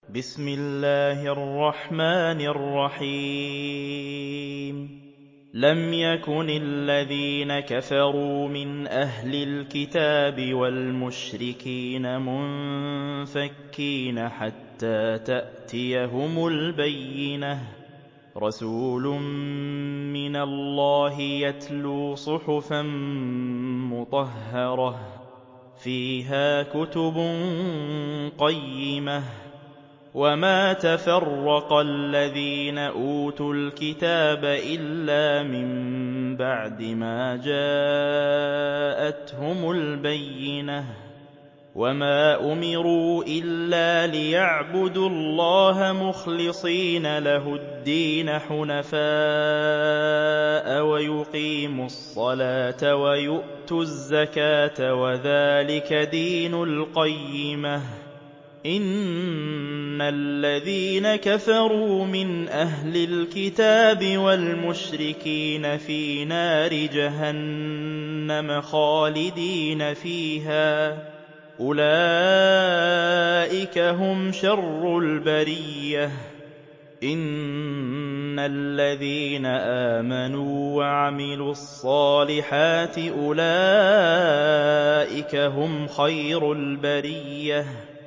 بسم الله الرحمن الرحيم لم يكن الذين كفروا من أهل الكتاب والمشركين منفكين حتى تأتيهم البينة رسول من الله يتلو صحفا مطهرة فيها كتب قيمة وما تفرق الذين أوتوا الكتاب إلا من بعد ما جاءتهم البينة وما أمروا إلا ليعبدوا الله مخلصين له الدين حنفاء ويقيموا الصلاة ويؤتوا الزكاة وذلك دين القيمة إن الذين كفروا من أهل الكتاب والمشركين في نار جهنم خالدين فيها أولئك هم شر البرية إن الذين آمنوا وعملوا الصالحات أولئك هم خير البرية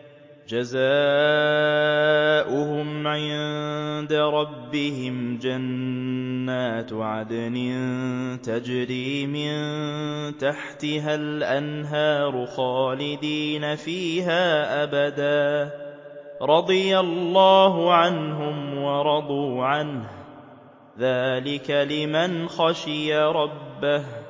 جزاؤهم عند ربهم جنات عدن تجري من تحتها الأنهار خالدين فيها أبدا رضي الله عنهم ورضوا عنه ذلك لمن خشي ربه